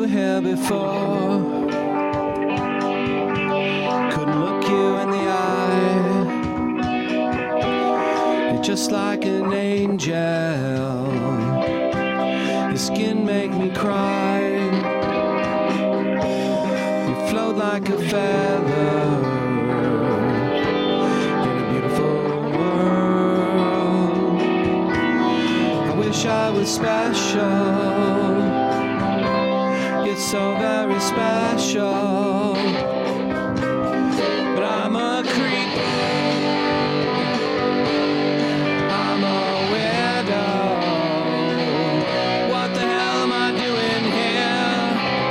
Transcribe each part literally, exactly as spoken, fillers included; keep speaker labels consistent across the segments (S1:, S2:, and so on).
S1: here before. Couldn't look you in the eye. You're just like an angel. Your skin make me cry. You float like a feather in a beautiful world. I wish I was special. You're so very special. But I'm a creep. I'm a weirdo. What the hell am I doing here?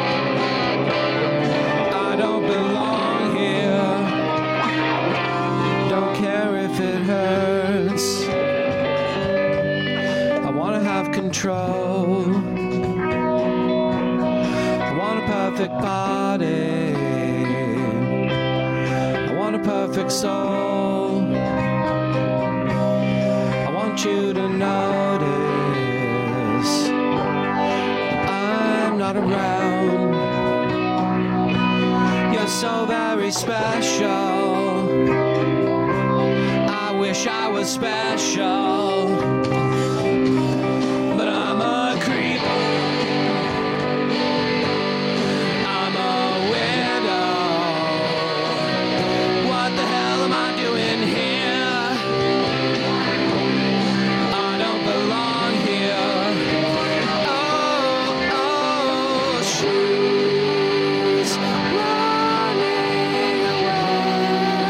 S1: I don't belong here. Don't care if it hurts. I wanna have control. I want a perfect body. I want a perfect soul. I want you to notice I'm not around. You're so very special. I wish I was special. But I'm a creep. I'm a weirdo. What the hell am I doing here? I don't belong here. Oh, oh, she's running away.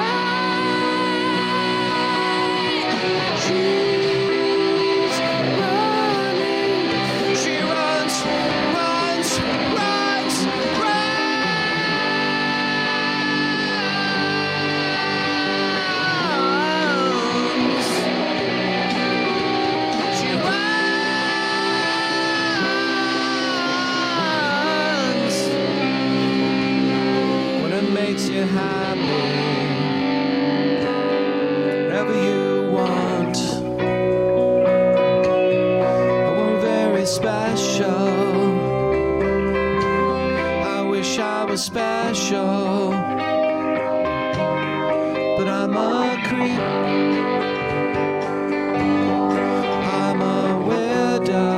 S1: She's running. She runs, runs, runs, runs. She runs. When it makes you happy, whatever you want. I want very special. I wish I was special. But I'm a creep. I'm a weirdo.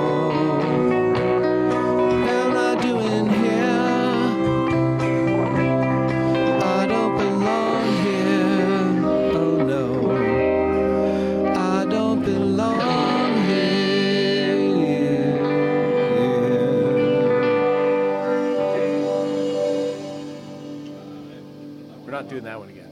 S1: What am I doing here? I don't belong here. Oh no. I don't belong here.
S2: We're not doing that one again.